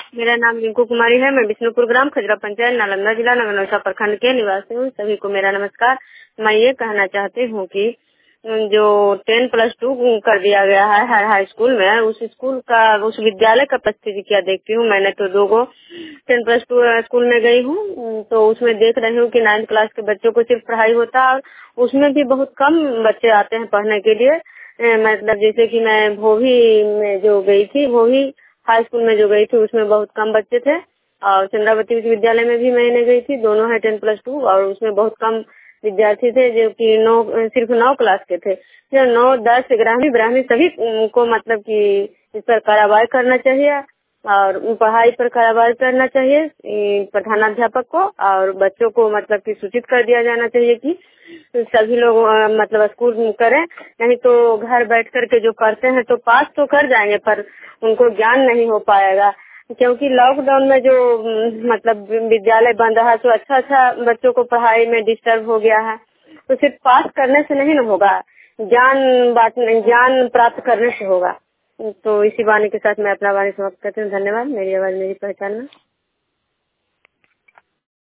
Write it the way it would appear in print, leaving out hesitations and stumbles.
मेरा नाम रिंकू कुमारी है। मैं विष्णुपुर ग्राम खजरा पंचायत नालंदा जिला नगरनौसा प्रखंड के निवासी हूँ। सभी को मेरा नमस्कार। मैं ये कहना चाहती हूँ कि जो 10+2 कर दिया गया है हर हाई स्कूल में, उस स्कूल का उस विद्यालय का परिस्थिति क्या देखती हूँ। मैंने तो 2 10+2 स्कूल में गई हूँ, तो उसमें देख रही हूँ कि 9th क्लास के बच्चों को सिर्फ पढ़ाई होता है और उसमें भी बहुत कम बच्चे आते हैं पढ़ने के लिए। मतलब जैसे कि मैं भोभी में जो गई थी, भोभी हाई स्कूल में जो गई थी, उसमें बहुत कम बच्चे थे। और चंद्रावती विश्वविद्यालय में भी मैंने गई थी, दोनों है 10+2, और उसमें बहुत कम विद्यार्थी थे जो कि सिर्फ 9 क्लास के थे। जो 9, 10, 11वीं 12वीं सभी को मतलब कि इस पर कार्रवाई करना चाहिए और पढ़ाई पर कार्रवाई करना चाहिए प्रधानाध्यापक को, और बच्चों को मतलब कि सूचित कर दिया जाना चाहिए कि सभी लोग मतलब स्कूल करें। नहीं तो घर बैठ कर के जो करते हैं तो पास तो कर जाएंगे पर उनको ज्ञान नहीं हो पाएगा, क्योंकि लॉकडाउन में जो मतलब विद्यालय बंद रहा तो अच्छा बच्चों को पढ़ाई में डिस्टर्ब हो गया है। तो सिर्फ पास करने से नहीं न होगा, ज्ञान प्राप्त करने से होगा। तो इसी वाणी के साथ मैं अपना वाणी समाप्त करती हूँ। धन्यवाद। मेरी आवाज मेरी पहचान में।